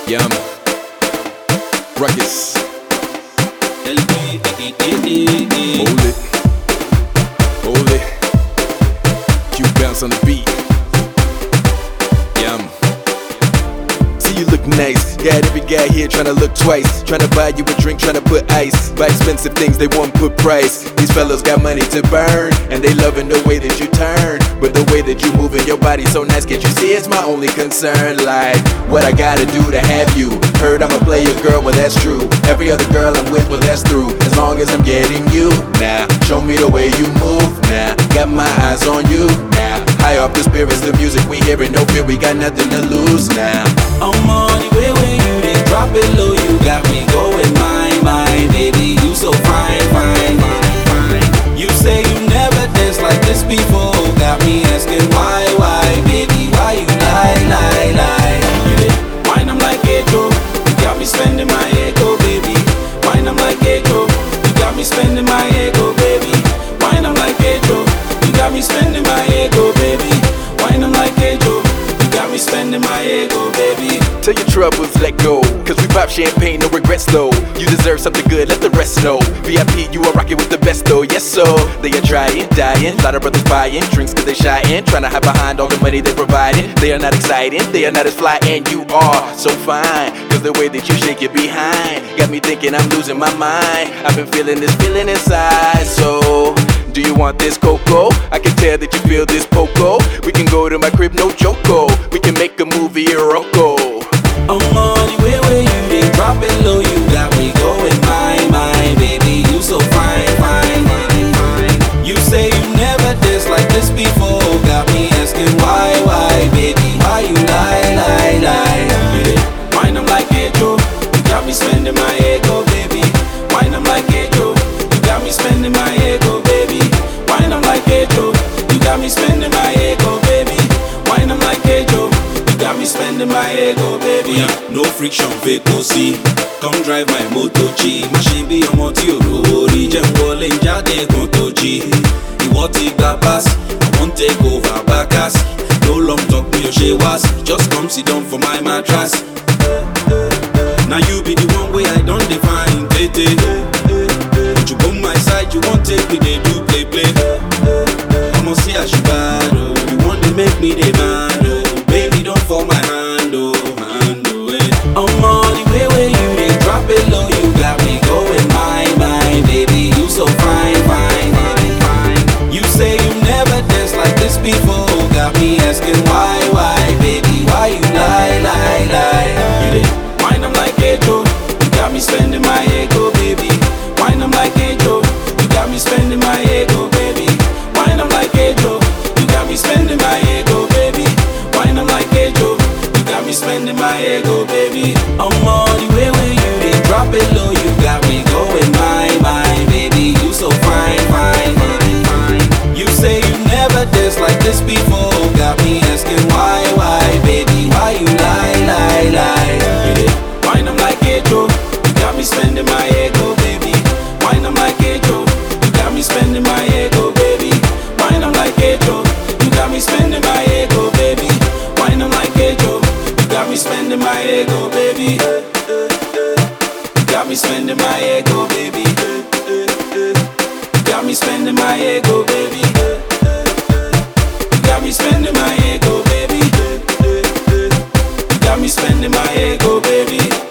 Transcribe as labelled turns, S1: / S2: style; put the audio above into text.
S1: Yum. Ruckus. Hold it. Hold it. Q bounce on the beat. Yum. See, you look nice. Got every guy here tryna look twice. Tryna buy you a drink, tryna put ice. Buy expensive things, they won't put price. These fellas got money to burn, and they loving the way that you turn. But the way that you moving your body so nice, can't you see it's my only concern? Like, what I gotta do to have you? Heard I'm a player girl, well that's true. Every other girl I'm with, well that's through. As long as I'm getting you now. Show me the way you move now. Got my eyes on you now. High off the spirits, the music we hearing, no fear, we got nothing to lose now.
S2: I'm on the way where you did drop it low, you got me going my baby, you so fine, fine, fine, fine. You say you never danced like this before, got me asking why, baby, why you lie? You did wine, I'm like Echo, you got me spending my ego, baby. Wine, I'm like Echo, you got me spending my ego, baby. Wine, I'm like Echo, you got me spending my ego, baby. Wine, I'm like Echo, you got me spending my ego, baby.
S1: Tell your troubles, let go. Cause we pop champagne, no regrets though. You deserve something good, let the rest know. VIP, you are rocking with the best though, yes so. They are trying, dying, lot of brothers buying drinks cause they shying, trying to hide behind all the money they providing. They are not exciting, they are not as fly, and you are so fine. Cause the way that you shake your behind got me thinking I'm losing my mind. I've been feeling this feeling inside, so do you want this cocoa? I can tell that you feel this poco. We can go to my crib, no choco. We can make a movie, a rocco.
S2: I'm on the way where you did drop it low, you got me going my baby, you so fine, fine, fine, fine. You say you never danced like this before, got me asking why, baby, why you lie? You did wine, I'm like Echo, you got me spending my ego, baby. Wine, I'm like Echo, you got me spending my ego, baby. Wine, I'm like Echo, you got me spending my ego, baby. Wine, I'm like Echo, you got me spending my ego, baby. No friction, vacancy. Come drive my Moto G. Machine be your moti orori. Jẹ́ n wọlé n jáde kan tó jí. Ìwọ ti gba pass, I won't take over bacas. No long talk, mi ò ṣe wá sí. Just come sit down for my mattress. Now you be the one way I don't define, tete. But you on my side, you won't take me, they do play. I'ma see how you bad, oh. You want to make me the man, oh. Baby, don't fall my hand, oh. I'm on the way where you did drop it low, you got me going my baby, you so fine, fine, fine, fine. You say you never danced like this before, got me asking why, baby, why you lie? You did wine, I'm like Echo, you got me spending my ego, baby. Wine, I'm like Echo, you got me spending my ego, baby. Wine, I'm like Echo, you got me spending my ego, baby. Wine, I'm like Echo, you got me spending my ego, baby. I'm on the way where you did drop it low, you got me going my baby, you so fine, fine, fine, fine. You say you never danced like this before, got me asking why, baby, why you lie? You did wine, I'm like Echo, you got me spending my ego, baby. Wine, I'm like Echo, you got me spending my ego, baby. Wine, I'm like Echo, you got me spending my ego, baby. Wine, I'm like Echo, you got me spending my ego, baby. You got me spending my ego, baby. You got me spending my ego, baby. You got me spending my ego, baby. You got me spending my ego, baby.